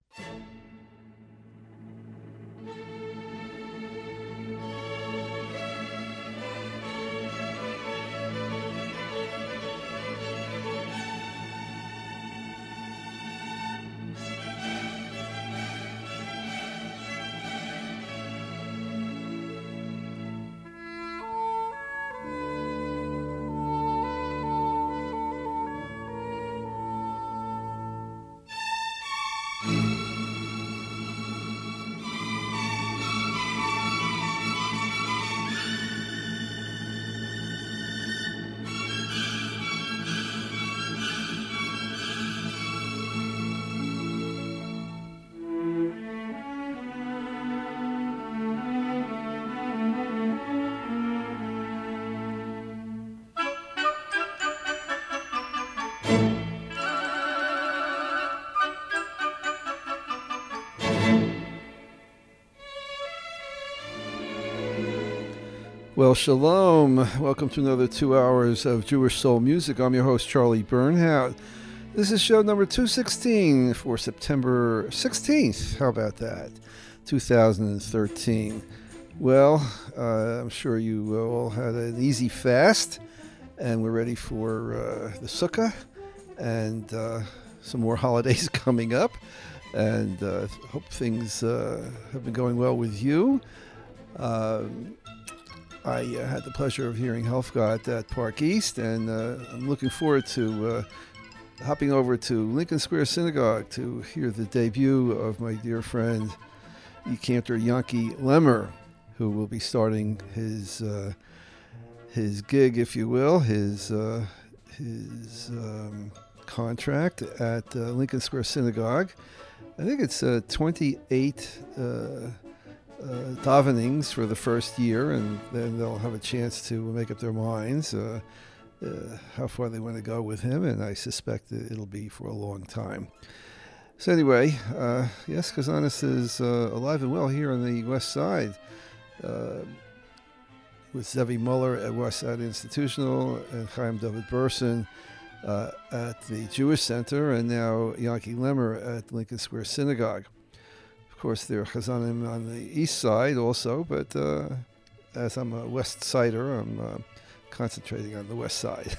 Well, shalom. Welcome to another 2 hours of Jewish Soul Music. I'm your host, Charlie Bernhout. This is show number 216 for September 16th. How about that? 2013. Well, I'm sure you all had an easy fast, and we're ready for the Sukkah and some more holidays coming up. And hope things have been going well with you. I had the pleasure of hearing Helfgott at Park East, and I'm looking forward to hopping over to Lincoln Square Synagogue to hear the debut of my dear friend, cantor Yanki Lemmer, who will be starting his gig, if you will, his contract at Lincoln Square Synagogue. I think it's 28 davenings for the first year, and then they'll have a chance to make up their minds how far they want to go with him, and I suspect that it'll be for a long time. So anyway, yes, Kazanis is alive and well here on the West Side with Zevi Muller at West Side Institutional and Chaim David Burson at the Jewish Center, and now Yanki Lemmer at Lincoln Square Synagogue. Of course, there are Chazanim on the east side also, but as I'm a West Sider, I'm concentrating on the west side.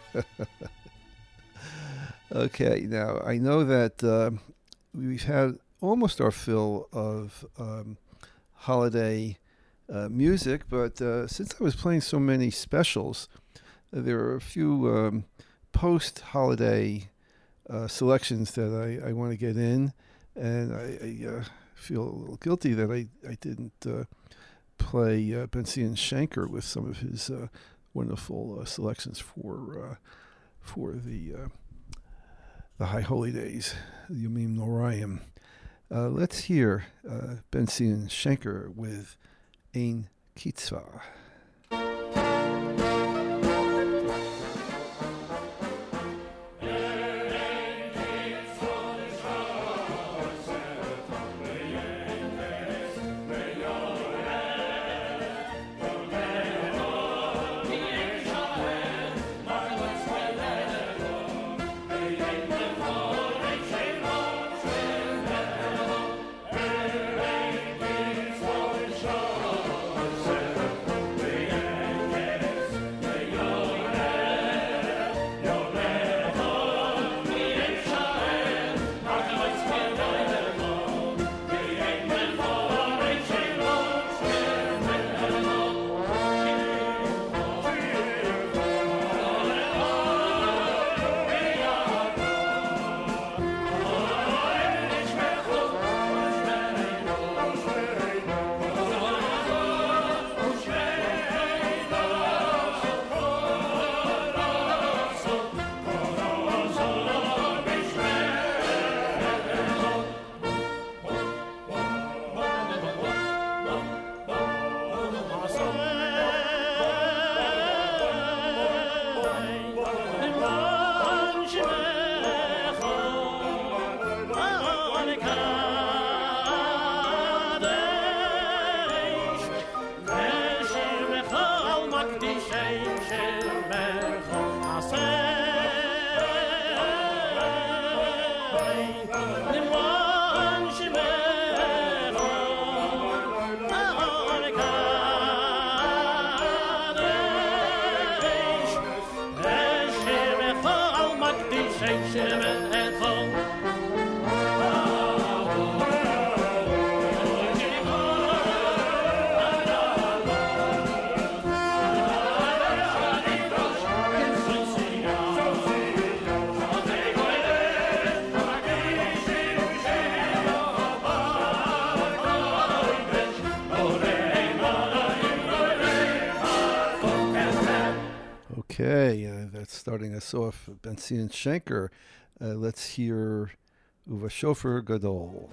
Okay, now I know that we've had almost our fill of holiday music, but since I was playing so many specials, there are a few post-holiday selections that I want to get in, and I feel a little guilty that I didn't play Ben-Zion Shanker with some of his wonderful selections for the High Holy Days, the Yomim Noraim. Let's hear Ben-Zion Shanker with Ein Kitzvah. Okay, that's starting us off. Bentzion and Schenker. Let's hear Uva Shofer Gadol.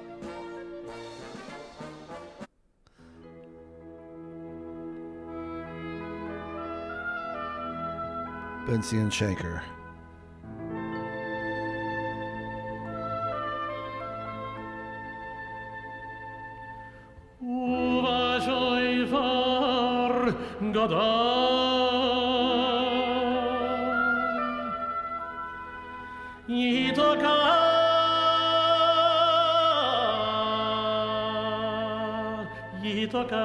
Bentzion and Schenker. Uva Shofer Gadol. Yitoka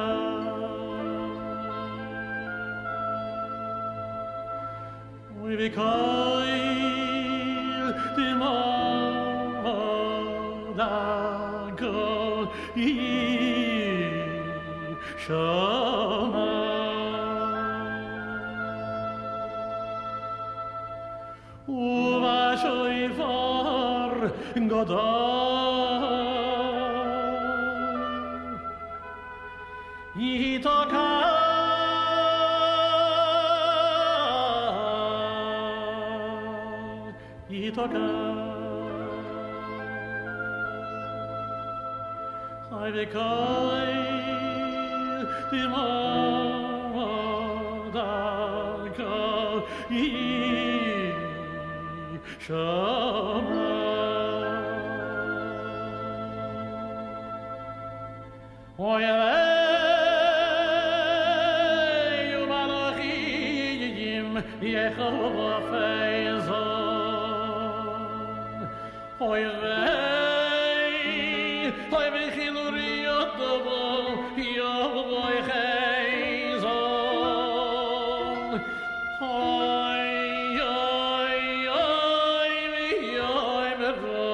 we bekoil the modago shama uva shoivar godol Yitoka I bekoil the modago shama Yehovah Faison Oy vey Oy vey chiluri yotovo Yehovah Faison Oy oy oy oy mero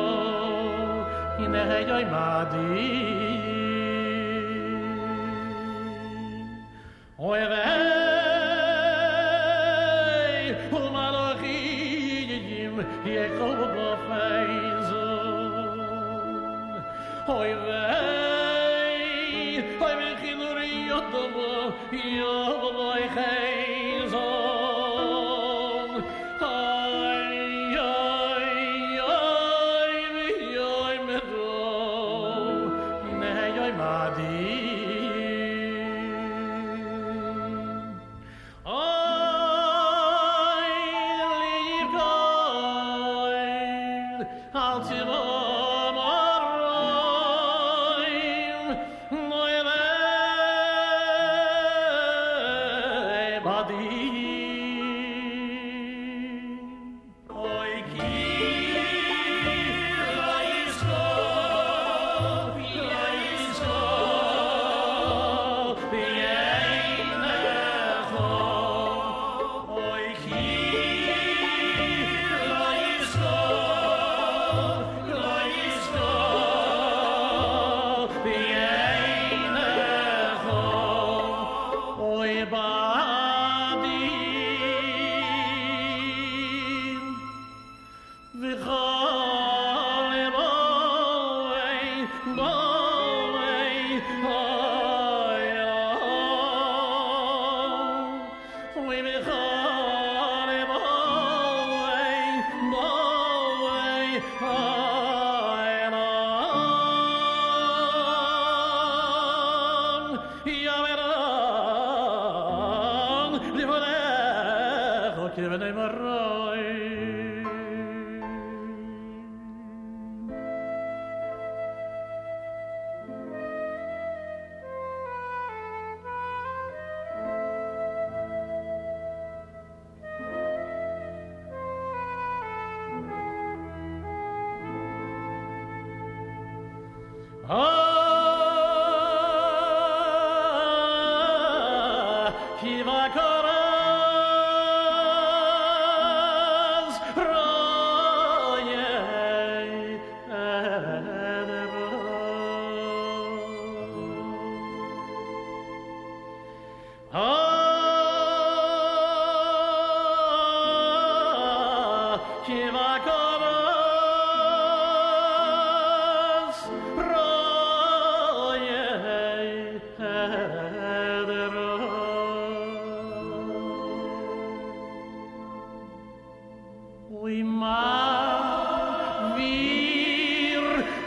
Ineh oy madi Oy vey Yehovah Faison Oy vey Oy vey chiluri yotovo Yehovah Faison Oy oy oy oy mero Ineh oy madi Kiva Koros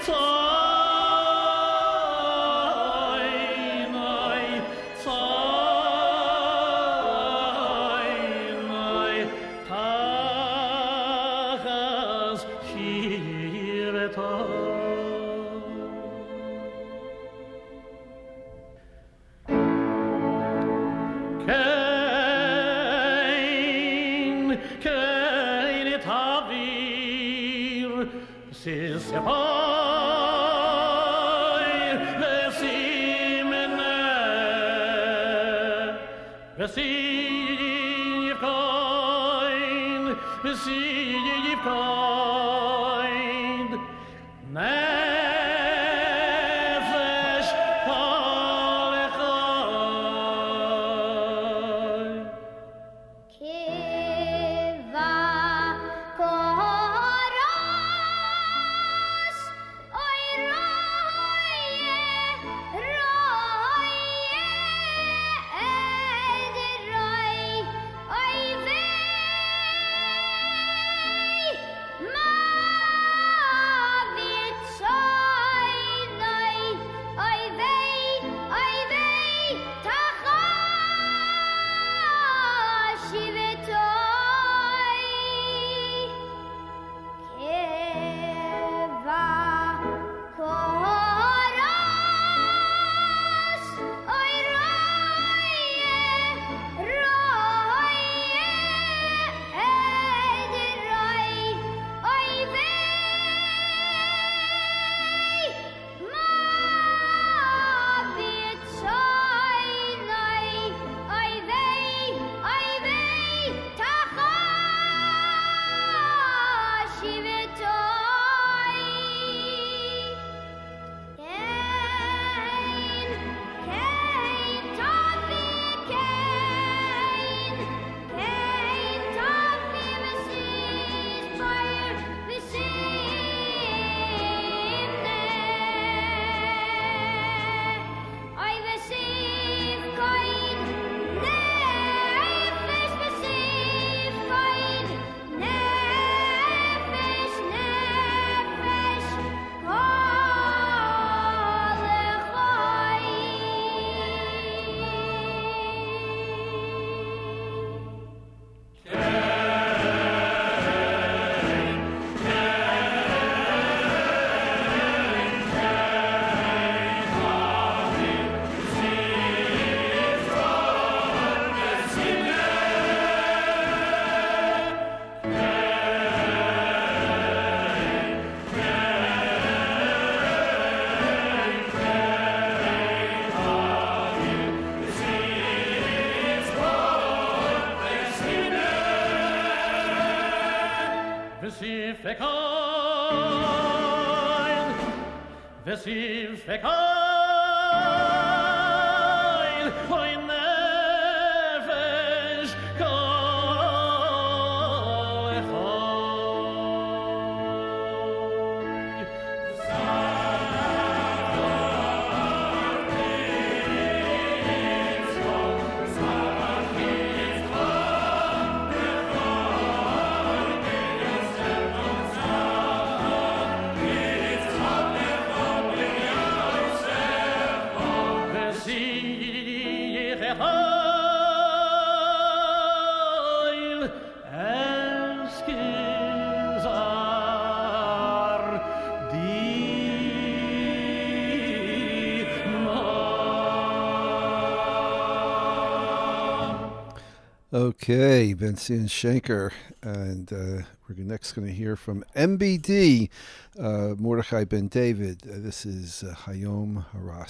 Okay, Benzion Shanker, and we're next going to hear from MBD, Mordechai Ben David. This is Hayom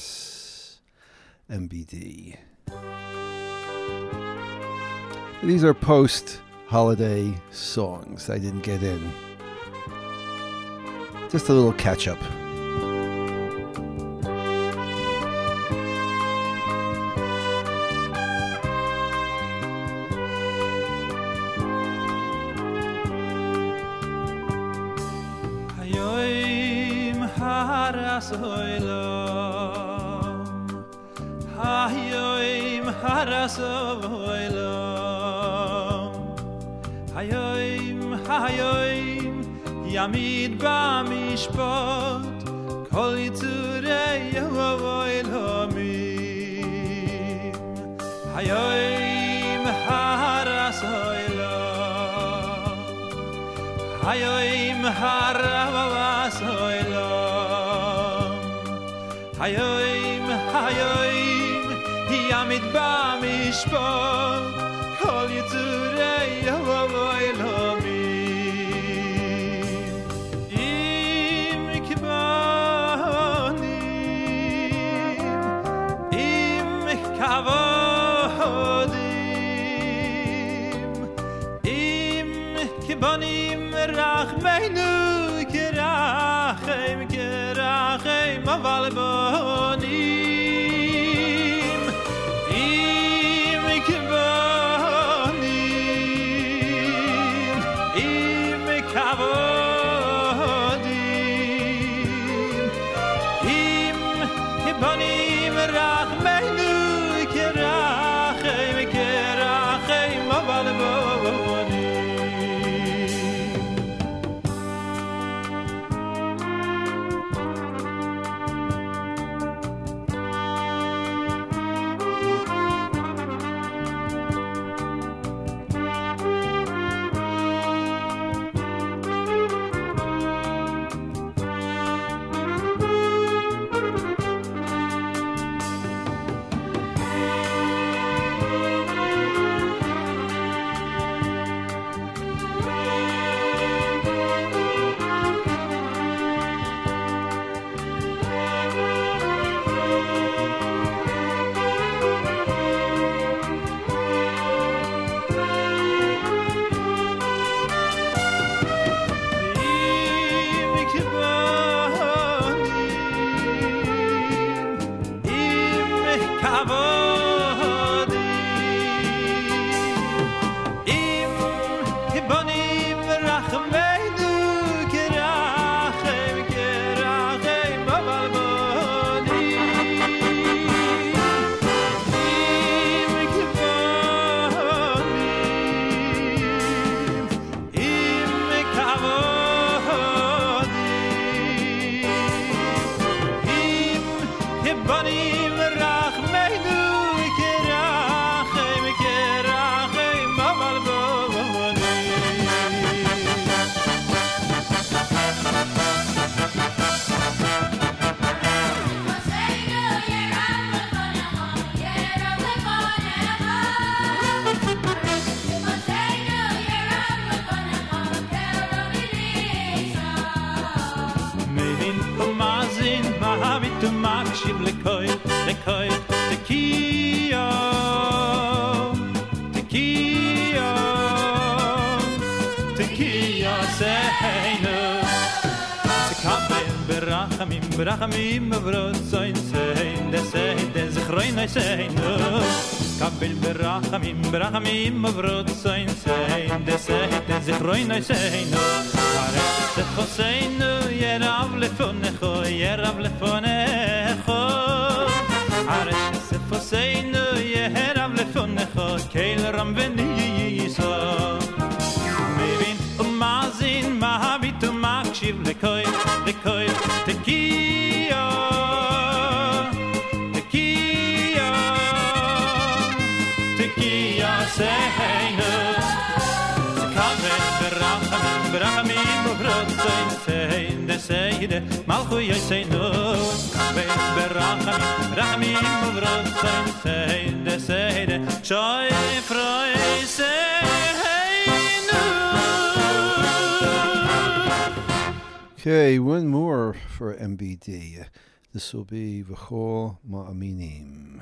Haras, MBD. These are post-holiday songs I didn't get in. Just a little catch-up. Hayom Yamid b'mishpat kol yitzurei Elohim hayoim haras olam hayoim haras olam hayoim yamid b'mishpat kol yitzurei Elohim im kibanim im kavodim im kibanim rachmeinu kerachem aval bonim im kibanim im kavodim im kibanim rachmeinu kerachem aval bonim Berachamim avrot zayn sein de zichroin sein kabel berachamim avrot zayn sein de zichroin sein ares fosein yerav lefonecho ares fosein yerav lefonecho kel ram venisa mevin umazin mahavit umakshiv lekoy tekiya seinu kaven berachamim uvrot sein de seide malchu yeseinu kaven berachamim uvrot sein de seide shoy froi seinu. Okay, one more for MBD. This will be V'chol Ma'aminim.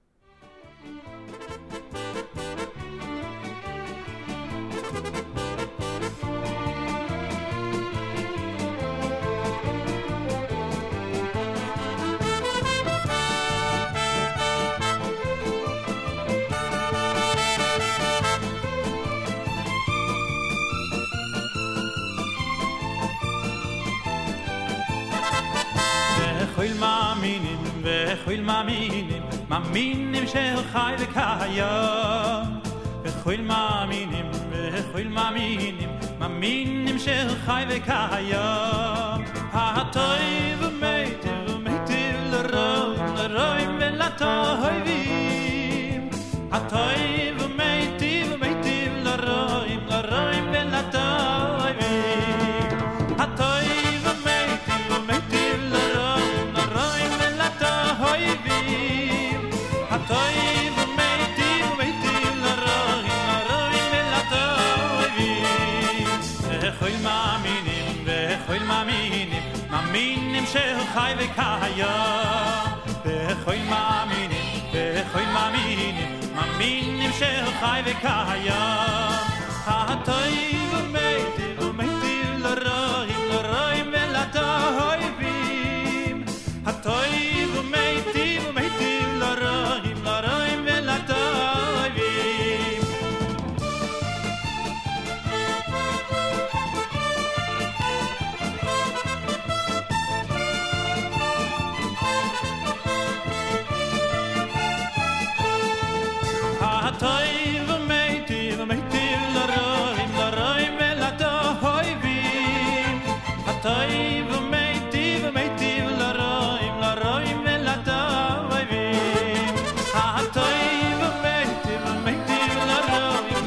V'chol ma'aminim shel chai v'kayam v'chol ma'aminim shel chai v'kayam ha'toiv v'meitim מאמינים שחי וקיים בכל מאמינים מאמינים שחי וקיים הטוב ומיטיב לרעים ולטובים הטוב ומיטיב לרעים ולטובים הטוב ומיטיב לרעים ולטובים הטוב ומיטיב לרעים ולטובים הטוב ומיטיב לרעים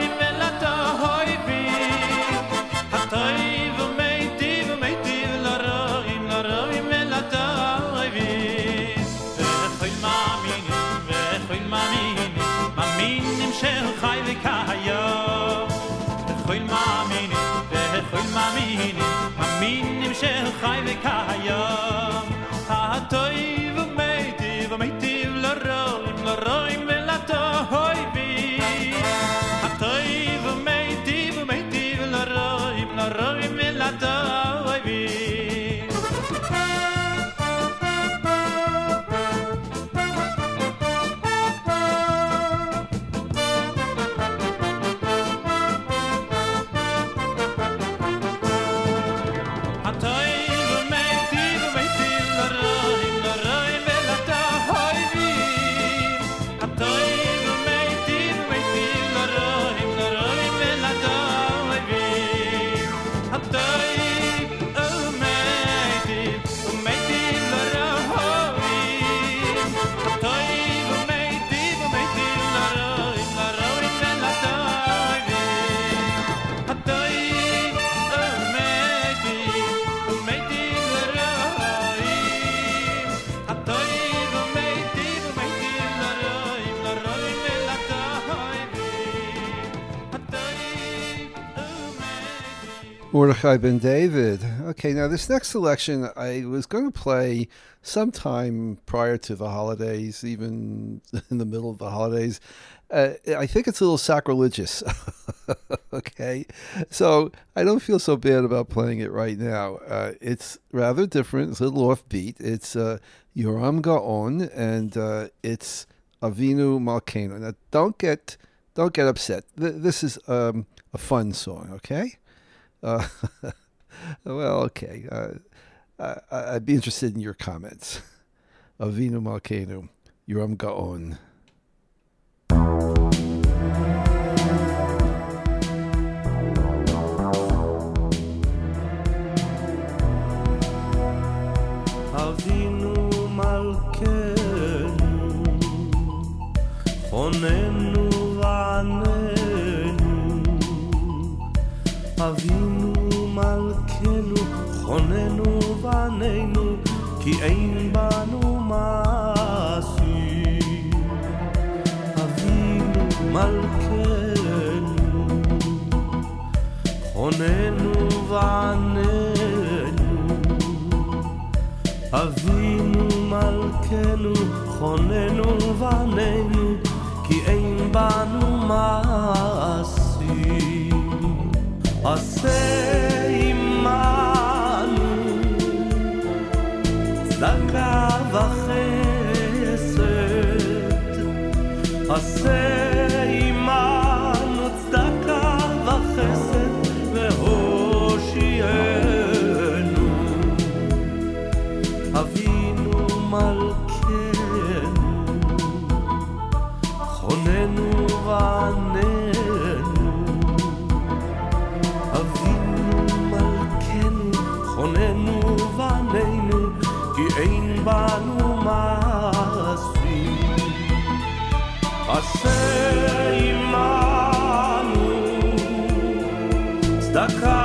ולטובים הטוב ומיטיב לרעים ולטובים וכל מאמינים מאמינים שחי וקיים וכל מאמינים מאמינים שחי וקיים הטוב ומיטיב לרעים ולטובים הטוב ומיטיב לרעים ולטובים Mordechai Ben David. Okay, now this next selection I was going to play sometime prior to the holidays, even in the middle of the holidays. I think it's a little sacrilegious. Okay, so I don't feel so bad about playing it right now. It's rather different. It's a little offbeat. It's Yoram Gaon, and it's Avinu Malkeinu. Now, don't get upset. This is a fun song, okay? Well, okay. I'd be interested in your comments. Avinu Malkeinu, Yoram Gaon. Avinu Malkeinu, Chonenu v'anenu. Avinu Malkeinu, Chonenu v'anenu, ki ein banu masi. Avinu Malkeinu, Chonenu v'anenu. Avinu Malkeinu, Chonenu v'anenu, ki ein banu masi. Aseh imanu tzedaka v'chesed. Aseh imanu tzedaka v'chesed v'hoshienu. Avinu Malkeinu, Chonenu v'anenu. Avinu Malkeinu, Chonenu v'anenu, ki ein banu masi. Aseh imanu tzedaka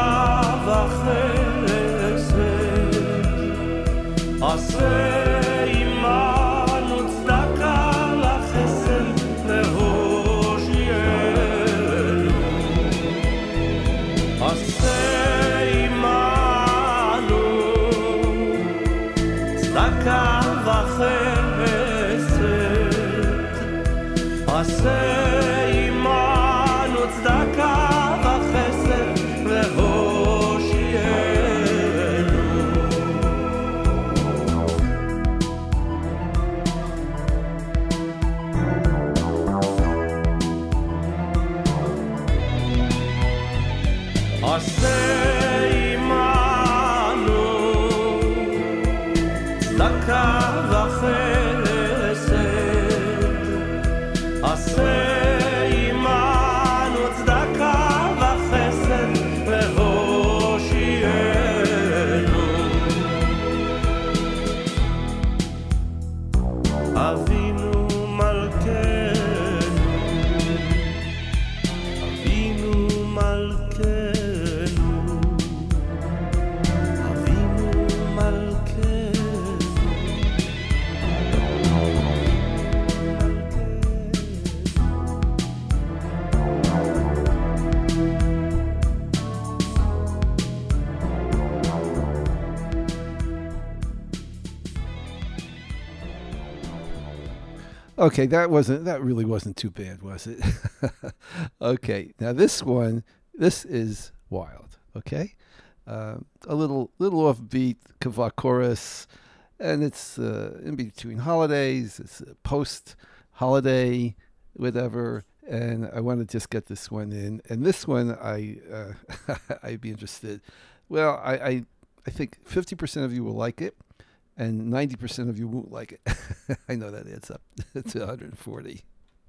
v'chesed. Aseh imanu tzedaka v'chesed v'hoshienu. Aseh imanu צדקה וחסד עשה עמנו צדקה וחסד והושיענו עשה עמנו צדקה וחסד עשה עמנו צדקה וחסד והושיענו אבינו מלכנו אבינו מלכנו אבינו מלכנו Okay, that really wasn't too bad, was it? Okay, now this is wild. Okay, a little offbeat kavak chorus, and it's in between holidays. It's post holiday, whatever. And I want to just get this one in. And this one, I'd be interested. Well, I think 50% of you will like it. And 90% of you won't like it. I know that adds up to 140.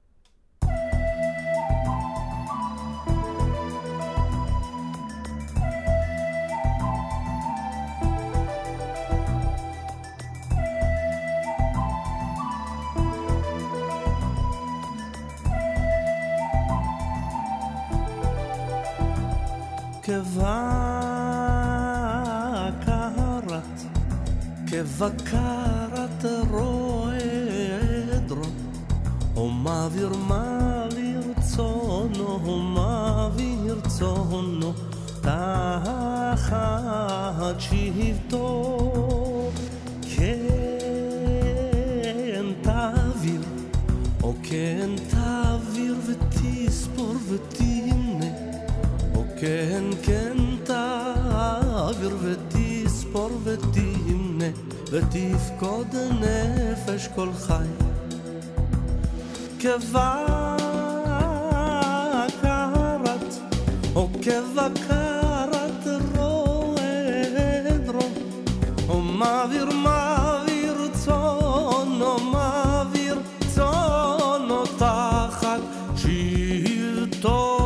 כבקרת רועדרו ומעביר צונו ומעביר צונו תחת שבטו כן תעביר או כן תעביר ותספור ותמנה או כן כן תעביר ותספור ותמנה ותפקוד נפש כל חי כבקרת או כבקרת רועדרו ומעביר צונו תחת שבטו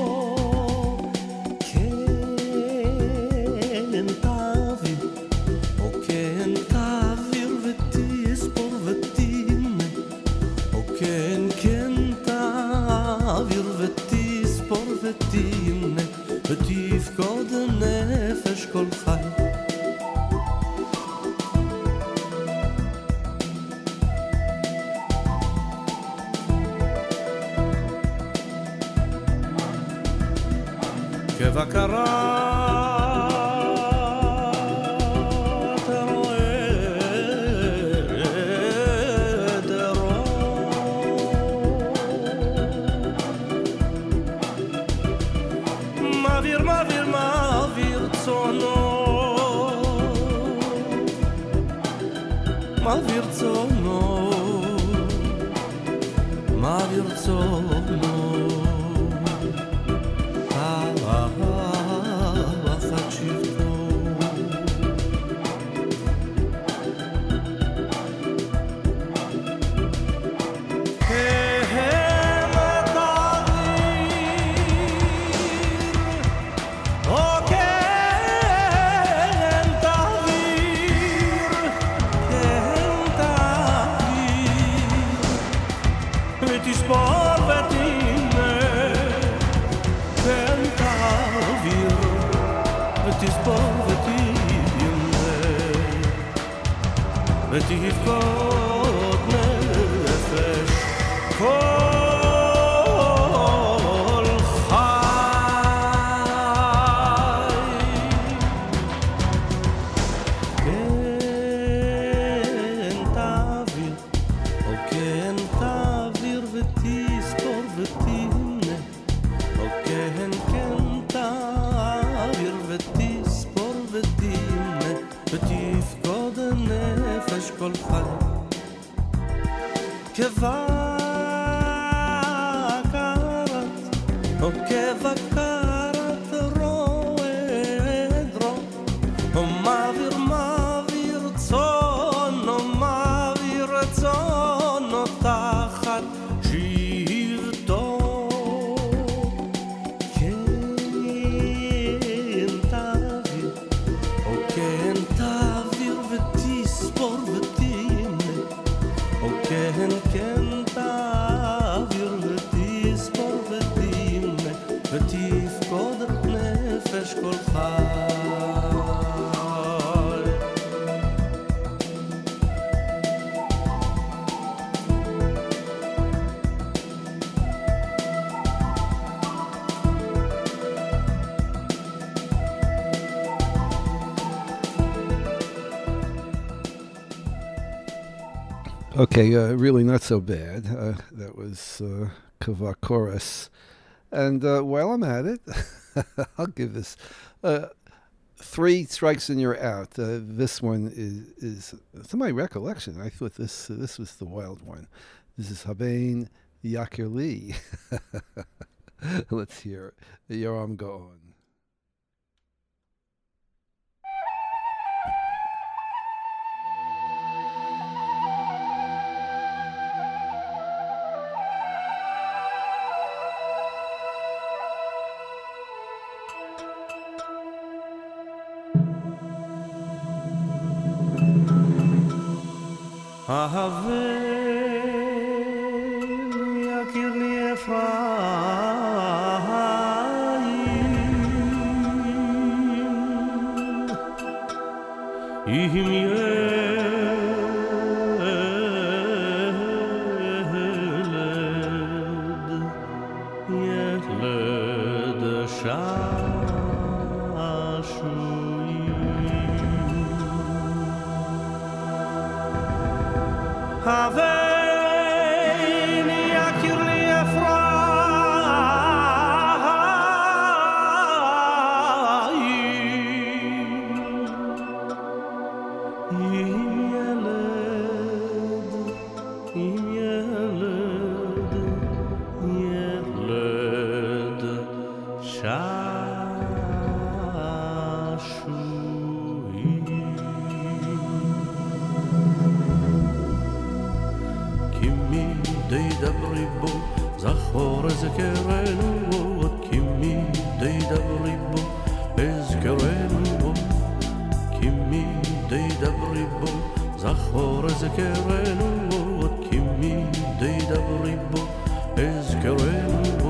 ותמנה ותפקוד נפש כל חי כבקרה מעביר צונו תחת שבטו ותפקוד נפש כל חי כן נפש כל חי כבקרת או כבקרת רועד רוע או מעביר צאן או מעביר צאן או תחת שבטו כן תעביר או כן תעביר ותספור ותמנה או כן תעביר ותספור ותמנה ותפקוד את נפש כל חי Okay, really not so bad. That was Kavak Chorus. And while I'm at it, I'll give this 3 strikes and you're out. This one is to my recollection, I thought this was the wild one. This is Habein Yakir Lee. Let's hear it. Yoram Gaon. Ahavim yakir li Ephraim Ihim yeled shashuyim Havein yakir li Ephraim Im yeled shashuyim Kimi deydabri bo zachor ezkerenu Kimi deydabri bo ezkerenu Kimi deydabri bo zachor ezkerenu Kimi deydabri bo ezkerenu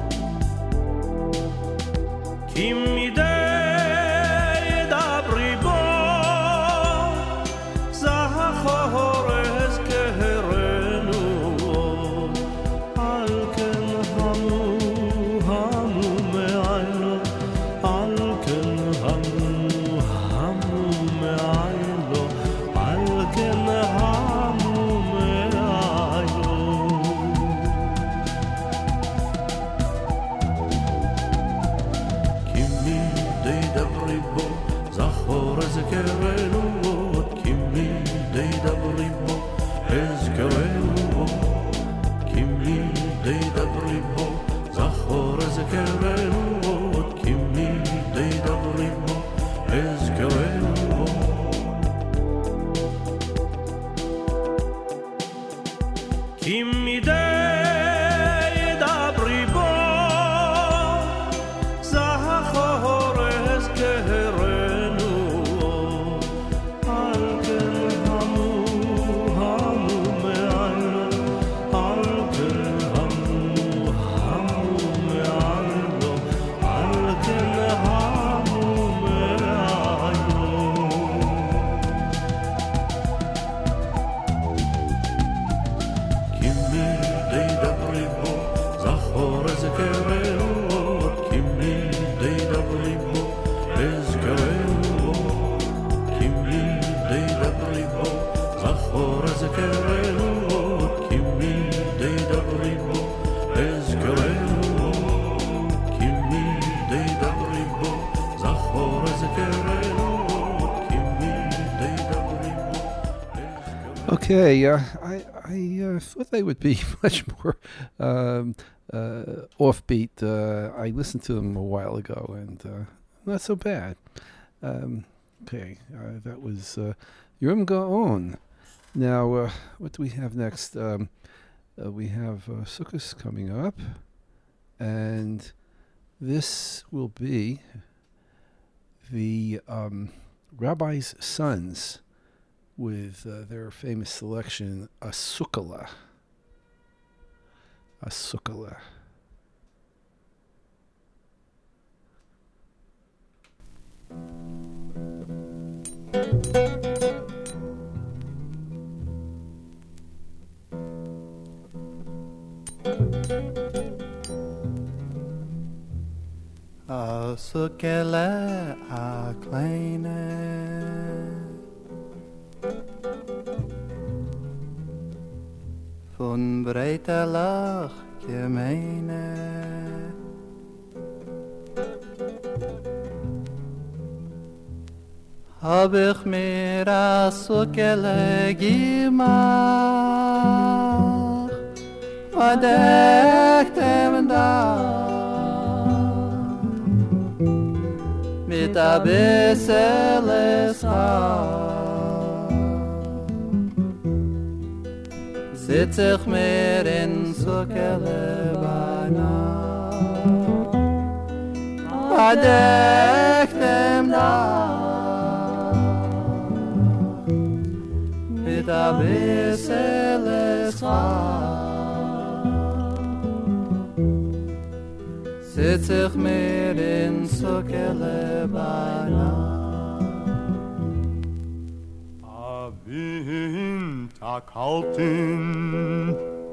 Kimi deydabri bo zachor ezkerenu Al ken hamu me'aylo Al ken hamu me'aylo Al ken hamu me'aylo Kimi deydabri bo zachor ezkerenu Kimi deydabri bo ezkerenu Kimi deydabri bo zachor ezkerenu Kimi deydabri bo ezkerenu Kimi deydabri bo zachor ezkerenu Al ken hamu me'aylo Al ken hamu me'aylo Al ken hamu me'aylo Kimi deydabri bo zachor ezkerenu Kimi deydabri bo ezkerenu Kimi deydabri bo zachor ezkerenu Kimi deydabri bo ezkerenu Kimi deydabri bo zachor ezkerenu Kimi deydabri bo Okay, I thought they would be much more offbeat. I listened to them a while ago, and not so bad. Okay, that was Yom Gaon. Now, what do we have next? We have Sukkot coming up, and this will be the Rabbi's Sons with their famous selection, Asukala. Asukala. Asukala a kleine von breiter Lach gemeine hab ich mir Asukala gemacht verdeckt im Dach mit a bissel Schar sitz ich mir in Sukkele bei Nacht verdeckt im Dach mit a bissel Schar sitz ich mir in Sukkele bei Nacht. A Wind, a kalten,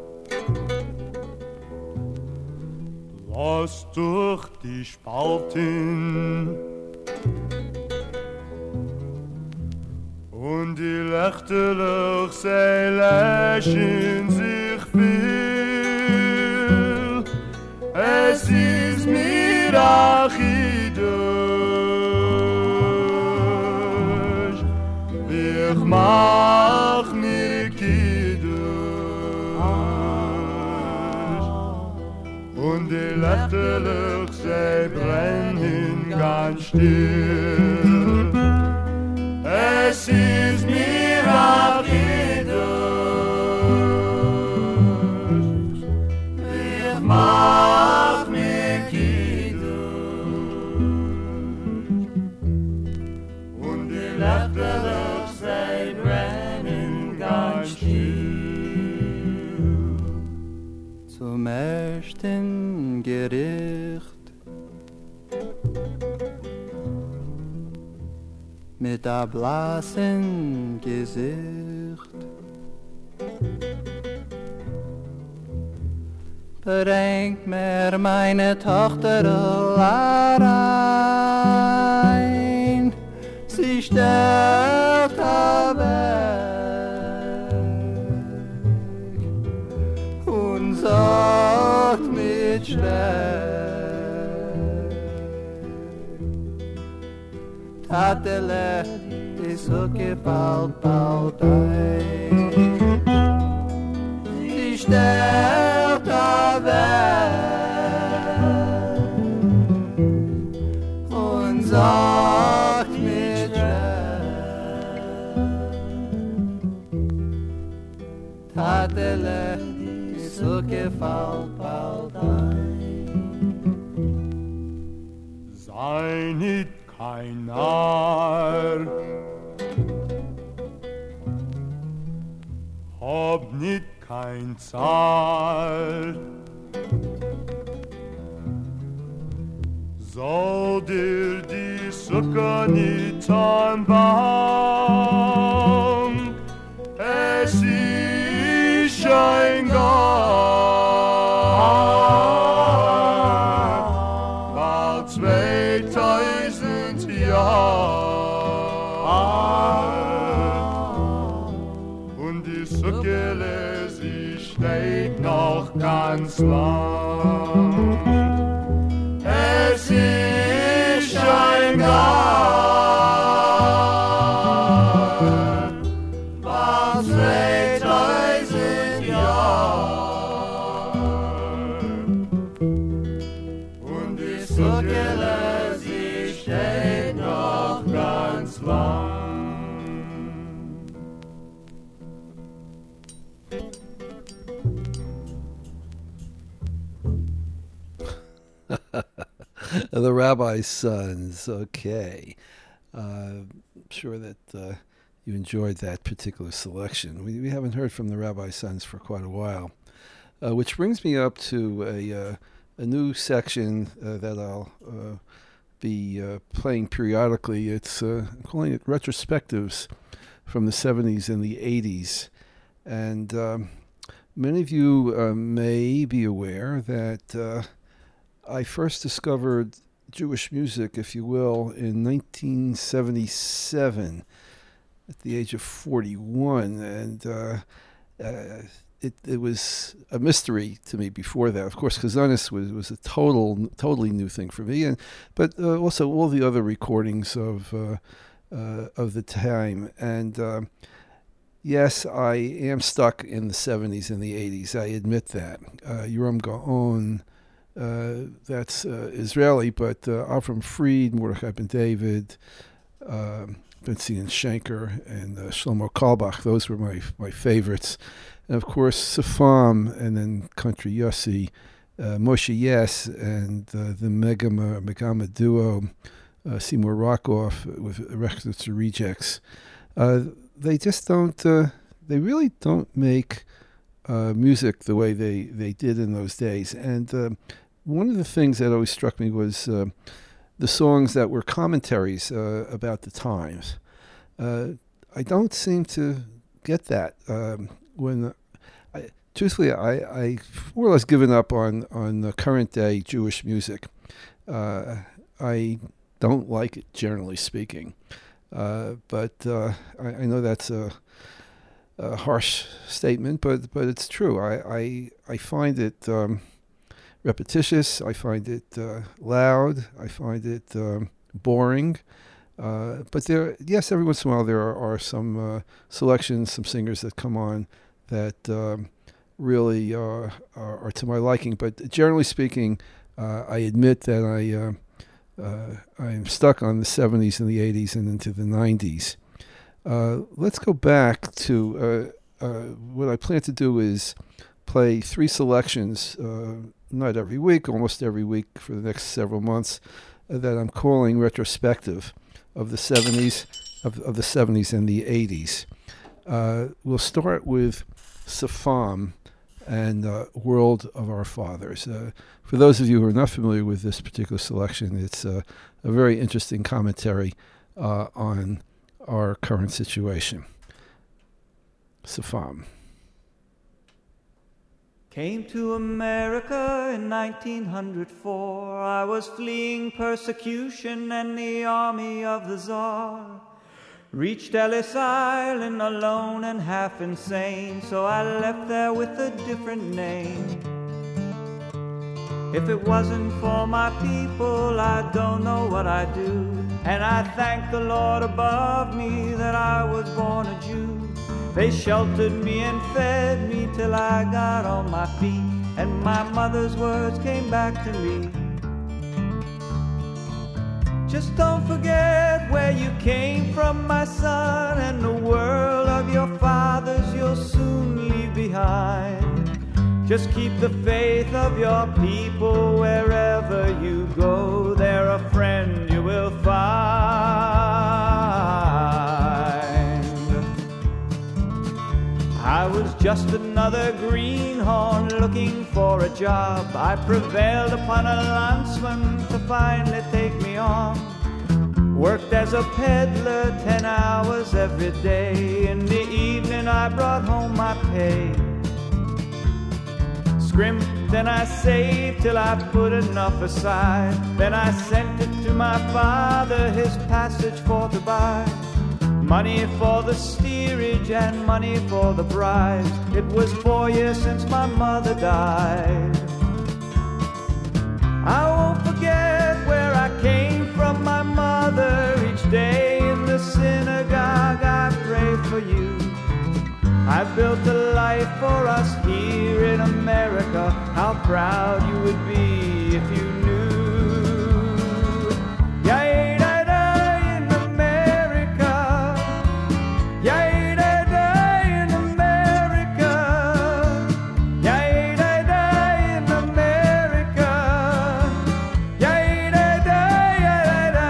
los durch die Spalten und die Lächtelich sei lächeln sich viel. Es ist mir achidush, ich mach mir kiddush, und die Lächtelich sei brennen ganz still. Es ist mir achidush, ich mach mir kiddush, und die Lächtelich sei brennen ganz still. Zum ersten Gericht mit a blassen Gesicht bringt mir meine Tochter allein. Sie stellt weg und sagt mit Schreck: Tatele, die Sukke bald, bald ein. Sie stellt weg und sagt mit Schreck: Tatele, die Sukke bald, bald ein. Sei nicht kein Narr, hab nicht kein Zahl, soll dir die Sukke nicht anbang, es ist ein Gang, bald 2000 Jahre, und die Sukkele, sie steht noch ganz lang. Es ist ein Gang, bald those sleigh toys in yard. Und die Suckele, sie steht noch ganz lang. The Rabbi's Sons. Okay. I'm sure that you enjoyed that particular selection. We haven't heard from the Rabbi's Sons for quite a while, which brings me up to a new section that I'll be playing periodically. It's I'm calling it Retrospectives from the 70s and the 80s. And many of you may be aware that I first discovered Jewish music, if you will, in 1977 at the age of 41. And it was a mystery to me before that. Of course, Chazanis was a totally new thing for me, but also all the other recordings of the time. And yes, I am stuck in the 70s and the 80s. I admit that. Yoram Gaon, that's Israeli, but Avram Fried, Mordechai Ben David, Benzion Schenker, and Shlomo Kalbach, those were my favorites. And of course, Safam, and then Country Yossi, Moshe Yes, and the Megama duo, Seymour Rockoff with Records to Rejects. They just don't, they really don't make music the way they did in those days. And one of the things that always struck me was the songs that were commentaries about the times. I don't seem to get that. Truthfully, I more or less given up on the current day Jewish music. I don't like it, generally speaking. But I know that's a harsh statement, but it's true. I find it repetitious. I find it loud. I find it boring. But yes, every once in a while there are some selections, some singers that come on that really are to my liking. But generally speaking, I admit that I'm stuck on the 70s and the 80s and into the 90s. Let's go back to what I plan to do is play three selections, not every week, almost every week for the next several months, that I'm calling retrospective of the 70s, of the 70s and the 80s. We'll start with Safam and World of Our Fathers. For those of you who are not familiar with this particular selection, it's a very interesting commentary on our current situation. Safam. Came to America in 1904. I was fleeing persecution and the army of the Tsar. Reached Ellis Island alone and half insane, so I left there with a different name. If it wasn't for my people, I don't know what I'd do. And I thank the Lord above me that I was born a Jew. They sheltered me and fed me till I got on my feet, and my mother's words came back to me. Just don't forget where you came from, my son, and the world of your fathers you'll soon leave behind. Just keep the faith of your people wherever you go. They're a friend you will find. I was just another greenhorn looking for a job. I prevailed upon a landsman to finally take me on. Worked as a peddler 10 hours every day. In the evening I brought home my pay. Scrimped and I saved till I put enough aside. Then I sent it to my father, his passage for to buy. Money for the steerage and money for the bride. It was 4 years since my mother died. I won't forget where I came from, my mother. Each day in the synagogue I pray for you. I built a life for us here in America. How proud you would be if you knew. Yay-da-da in America. Yay-da-da in America. Yay-da-da in America. Yay-da-da, yay-da-da.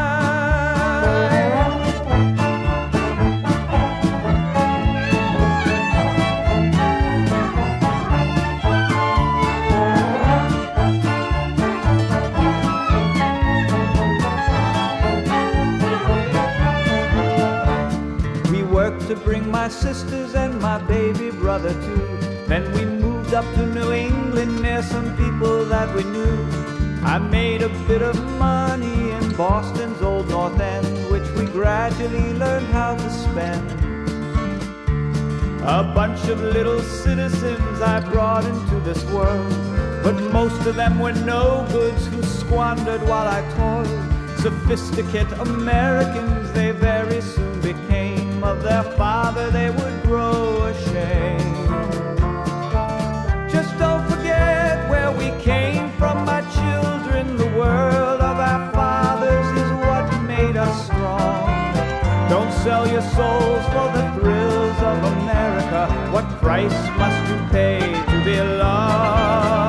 To bring my sisters and my baby brother too. Then we moved up to New England near some people that we knew. I made a bit of money in Boston's old North End, which we gradually learned how to spend. A bunch of little citizens I brought into this world, but most of them were no goods who squandered while I toiled. Sophisticate Americans they very soon became. Of their father they would grow ashamed. Just don't forget where we came from, my children. The world of our fathers is what made us strong. Don't sell your souls for the thrills of America. What price must you pay to belong?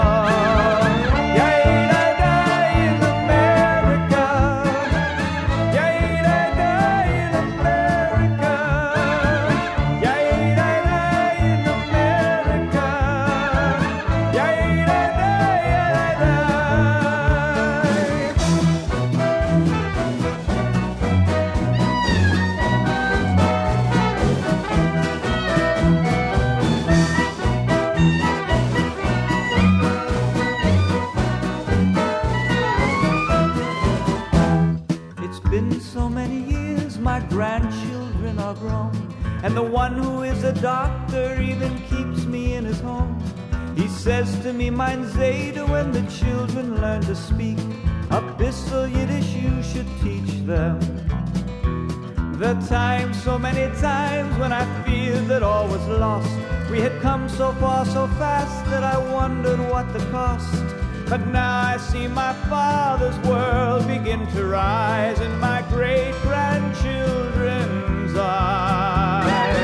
Grandchildren are grown, and the one who is a doctor even keeps me in his home. He says to me, mein Zayde, when the children learn to speak a bissel Yiddish, you should teach them. The time, so many times when I feared that all was lost, we had come so far so fast that I wondered what the cost. But now I see my father's world begin to rise in my great-grandchildren's eyes.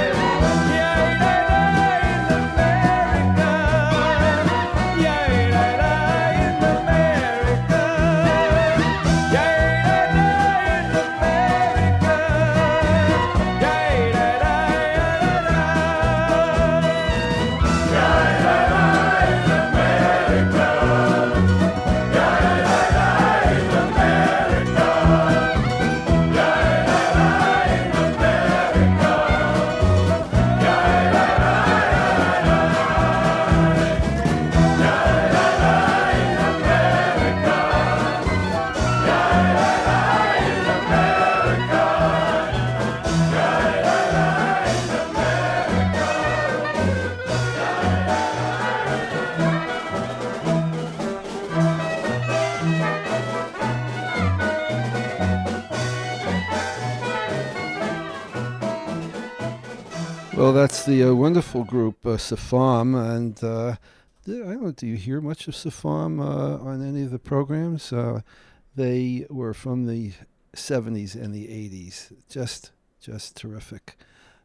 Well, that's the wonderful group Safam, and I don't know, do you hear much of Safam on any of the programs? They were from the 70s and the 80s, just terrific.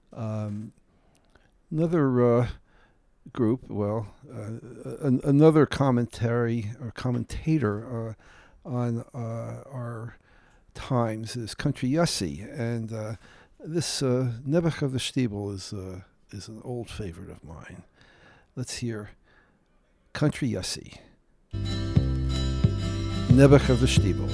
Another group, well, another commentary or commentator on our times is Country Yossi, and this Nebuch of the Stiebel is an old favorite of mine. Let's hear Country Yossi, Nebuch of the Stiebel.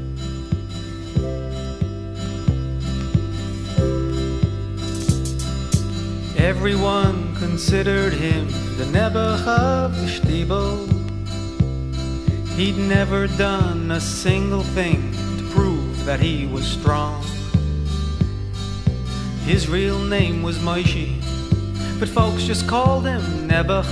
Everyone considered him the Nebuch of the Stiebel. He'd never done a single thing to prove that he was strong. His real name was Moshe, but folks just called him Nebuch.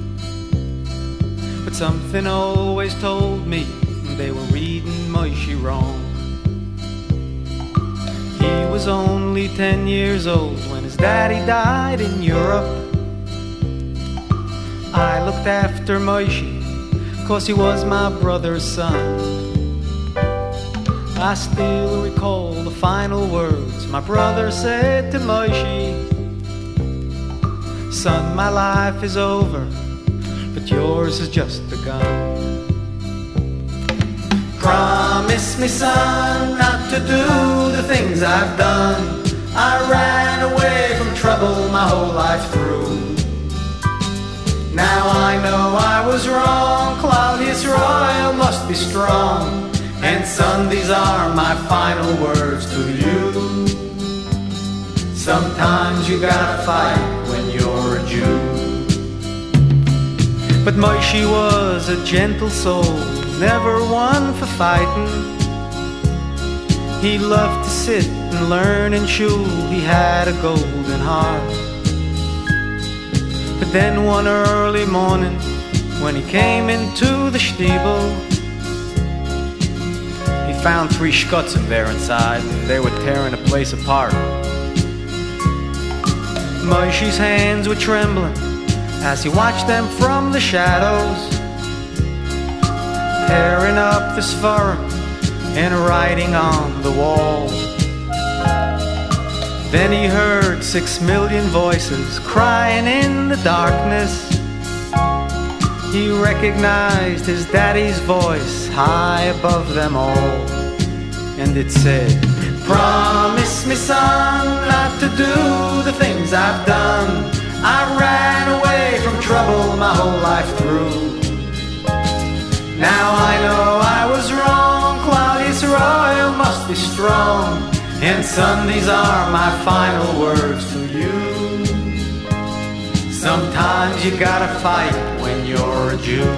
But something always told me they were reading Moshe wrong. He was only 10 years old when his daddy died in Europe. I looked after Moshe, 'cause he was my brother's son. I still recall the final words my brother said to Moshe. Son, my life is over, but yours has just begun. Promise me, son, not to do the things I've done. I ran away from trouble my whole life through. Now I know I was wrong, Claudius Royal must be strong. And son, these are my final words to you. Sometimes you gotta fight when you're a Jew. But Moshe was a gentle soul, never one for fighting. He loved to sit and learn in shul, he had a golden heart. But then one early morning, when he came into the shtibel, he found 3 shkutzim there inside, and they were tearing the place apart. Moshe's hands were trembling as he watched them from the shadows, tearing up the svarim and writing on the wall. Then he heard 6 million voices crying in the darkness. He recognized his daddy's voice high above them all, and it said, promise me, son, not to do the things I've done. I ran away from trouble my whole life through. Now I know I was wrong, Claudius Royal must be strong. And son, these are my final words to you. Sometimes you gotta fight when you're a Jew.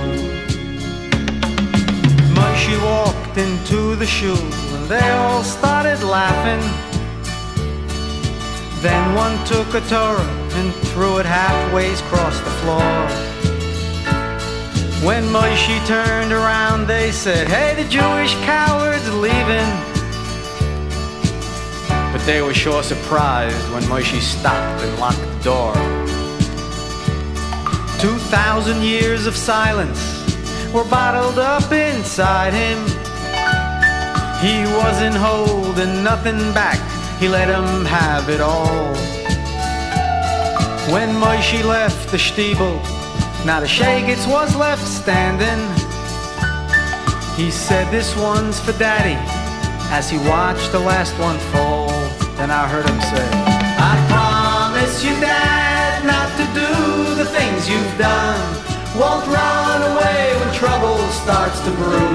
Moshe walked into the shul and they all started laughing. Then one took a Torah and threw it halfway across the floor. When Moshe turned around, they said, hey, the Jewish coward's leaving. But they were sure surprised when Moshe stopped and locked the door. 2,000 years of silence were bottled up inside him. He wasn't holding nothing back, he let him have it all. When Moshe left the shtibel, not a shegitz was left standing. He said, this one's for daddy, as he watched the last one fall. Then I heard him say, I promise you, Dad, not to do the things you've done. Won't run away when trouble starts to brew.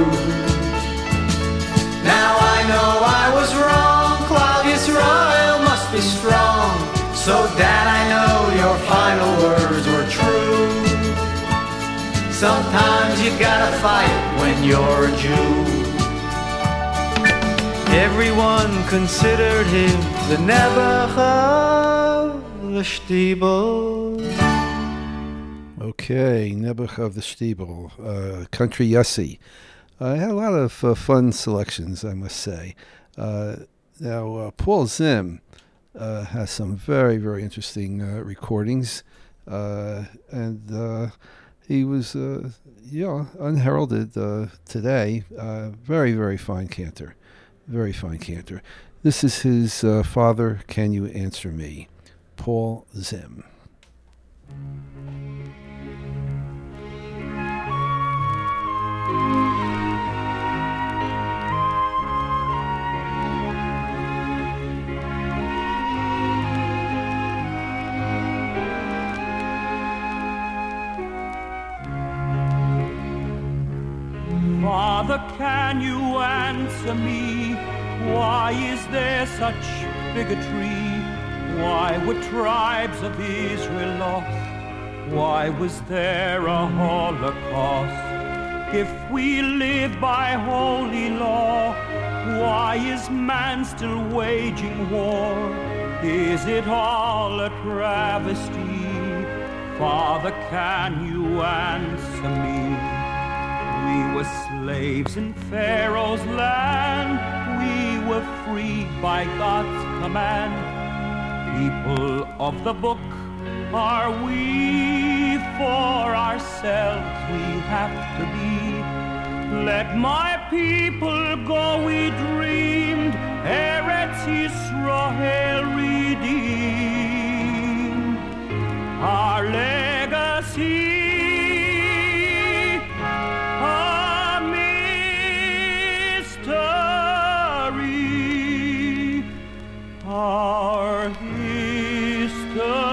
Now I know I was wrong, Claudius Royal must be strong. So Dad, I know your final words were true. Sometimes you gotta fight when you're a Jew. Everyone considered him the Nebuch of the Shtibel. Okay, Nebuch of the Shtibel, Country Yossi. I had a lot of fun selections, I must say. Now, Paul Zim has some very, very interesting recordings, and he was, unheralded today. Very, very fine cantor. Very fine cantor. This is his Father, Can You Answer Me? Paul Zim. Father, can you answer me? Why is there such bigotry? Why were tribes of Israel lost? Why was there a Holocaust? If we live by holy law, why is man still waging war? Is it all a travesty? Father, can you answer me? We were slaves in Pharaoh's land. We were free by God's command. People of the book are we, for ourselves we have to be. Let my people go, we dreamed, Eretz Yisrael redeemed. Our legacy, a mystery, our history.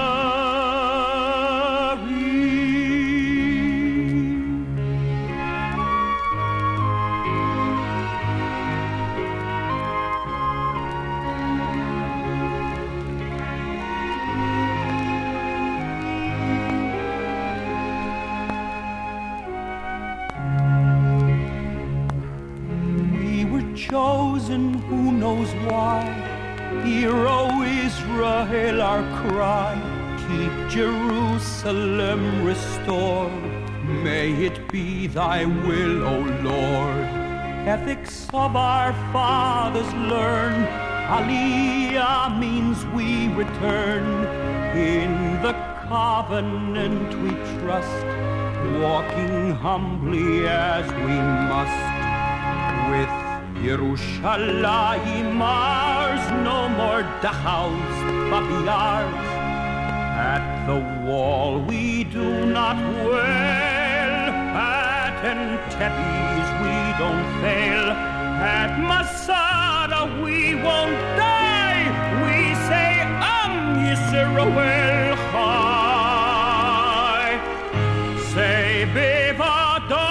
Chosen, who knows why? Hear, O Israel, our cry. Keep Jerusalem restored. May it be thy will, O Lord. Ethics of our fathers learn. Aliyah means we return. In the covenant we trust, walking humbly as we must. With Yerushalayim Mars, no more Dachaus, Babiyars. At the wall we do not wail, at Entebes we don't fail, at Masada we won't die. We say Yisrael Chai, say Bevadai.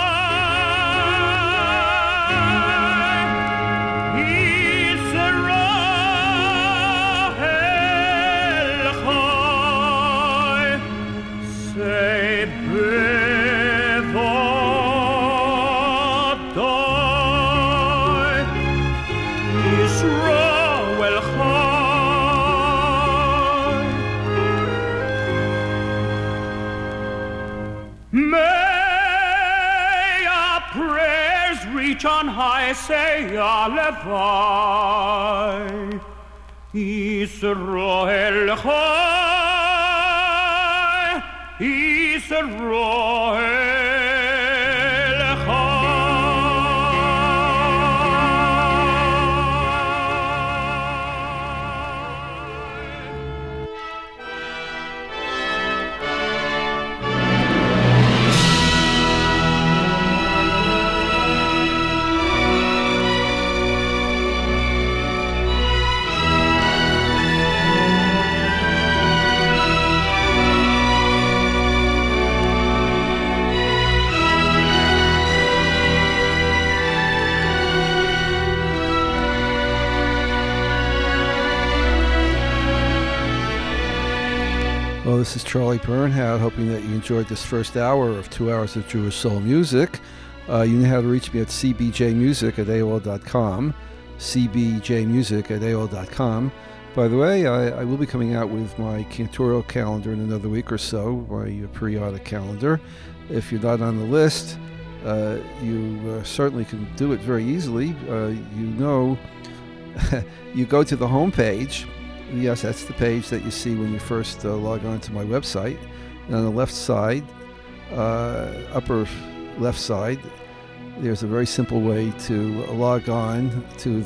On high, say Alevai, Yisrael Chai, Yisrael Well, this is Charlie Bernhardt, hoping that you enjoyed this first hour of 2 hours of Jewish soul music. You know how to reach me at cbjmusic@aol.com, cbjmusic@aol.com. By the way, I will be coming out with my cantorial calendar in another week or so, my periodic calendar. If you're not on the list, you certainly can do it very easily. You go to the home page. Yes, that's the page that you see when you first log on to my website. And on the left side, upper left side, there's a very simple way to log on to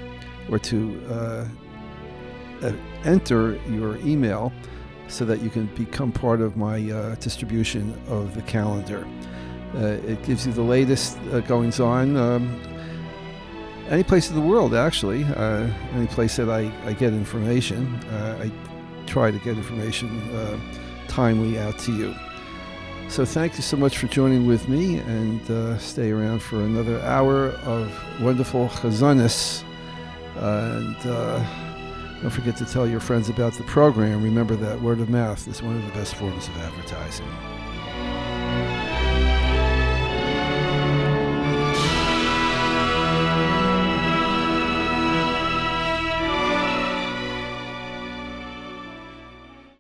enter your email so that you can become part of my distribution of the calendar. It gives you the latest goings-on any place in the world, actually. Any place that I get information. I try to get information timely out to you. So thank you so much for joining with me, and stay around for another hour of wonderful chazanis. And don't forget to tell your friends about the program. Remember that word of mouth is one of the best forms of advertising.